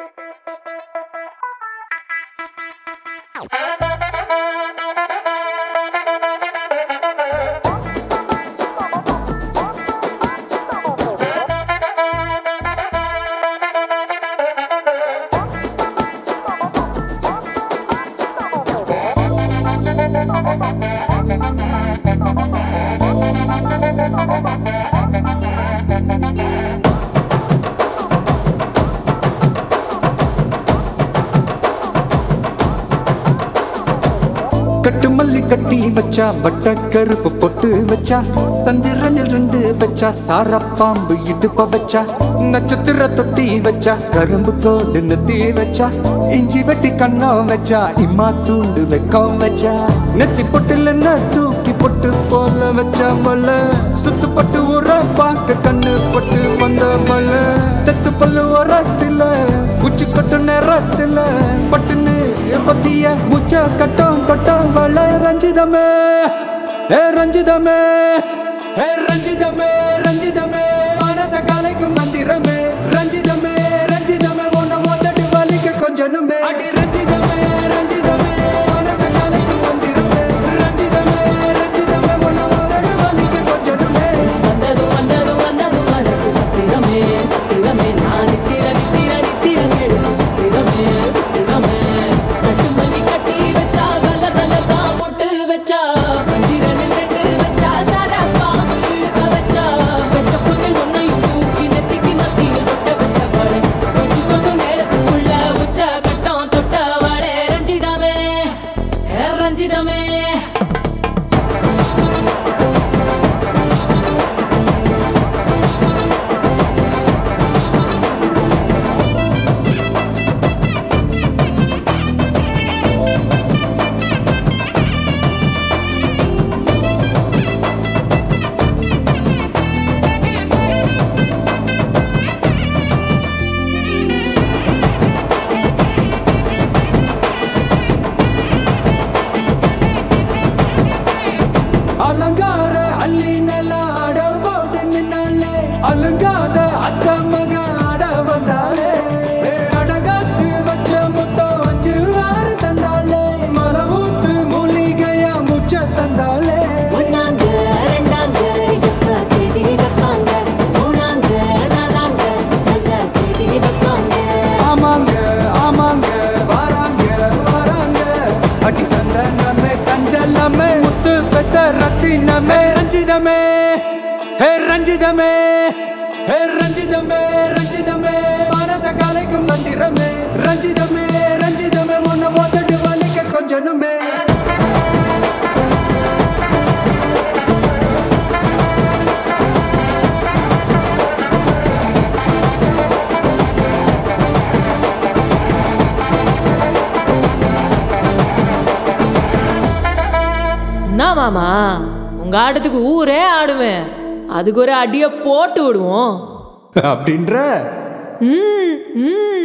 கட்டு மல்லி கட்டி வச்சா வட்ட கருப்பு பொட்டு வச்சா சந்திரனில் ரெண்டு வச்சா சார பாம்பு இடுப்ப வச்சா நட்சத்திர தொட்டி வச்சா கரும்பு தோடு நெத்தி வச்சா இஞ்சி வெட்டி கண்ணம் வச்சா இம்மா தூண்டு வெக்கம் வச்சா நெத்தி பொட்டுல தூக்கி பொட்டு போல வச்சா மல்ல சுத்து பட்டு உர பாக்க கண்ணு பொட்டு வந்த மல்ல தெத்து பல்லு உரத்துல உச்சி கொட்டு நேரத்துல பட்டுன்னு பத்திய முச்ச கட்டம் கட்டம் வள ரஞ்சிதமே ரஞ்சிதமே ரஞ்சிதமே ரஞ்சிதமே மனச கலைக்கும் மந்திரமே ரஞ்சிதமே ரஞ்சிதமே ஒன்ன மொத்தட்டு வலிக்க கொஞ்சனுமே அடி ரஞ்சிதமே ரஞ்சிதமே மனச கலைக்கும் மந்திரமே ரஞ்சிதமே ரஞ்சிதமே ஒன்ன மொத்தட்டு வலிக்க கொஞ்சனுமே வந்தது வந்தது வந்தது மனசு சத்திரமே சத்திரமே நான் நித்திர நித்திர நித்திர கேடு சத்திரமே சத்திரமே கட்டு மல்லி கட்டி வச்சா கல்ல கல்ல தான் போட்டு வச்சா சந்திரனில் ரெண்டு வச்சா சாரா பாம்பு இழுக்க வச்சா வச்ச பொண்ணு ஒன்னையும் தூக்கி நெத்திக்கு மத்தியில் தொட்ட வச்ச வாழை கொஞ்சம் கொண்டு நேரத்துக்குள்ள உச்ச கட்டம் தொட்ட வாழை ரஞ்சிதமே ரஞ்சிதமே அலங்கார அள்ளி நல்ல ஆட போட்டு நின்னாலே அலங்காத அத்த மக ஆட வந்தாலே அடகாத்து வச்ச முத்தம் 5 6 தந்தாலே மலை ஊத்து மூலிகையா முச்ச தந்தாலே ஒன்னாங்க ரெண்டாங்க எப்ப தேதி வைப்பாங்க மூணாங்க நாலாங்க நல்ல செய்தி வைப்பாங்க ஆமாங்க ஆமாங்க வராங்க வராங்க அடி சந்தனமே சஞ்சலமே முத்து பெத்த ரத்தினமே ரஞ்சிதமே ரஞ்சிதமே ரஞ்சிதமே ரஞ்சிதமே மனச கலைக்கும் மந்திரமே ரஞ்சிதமே ரஞ்சிதமே ஒன்ன ஓதட்டு வலிக்க கொஞ்சனுமே என்ன மாமா உங்க ஆட்டத்துக்கு ஊரே ஆடுவேன் அதுக்கு ஒரு அடிய போட்டு விடுவோம் அப்படின்ற ம் ம்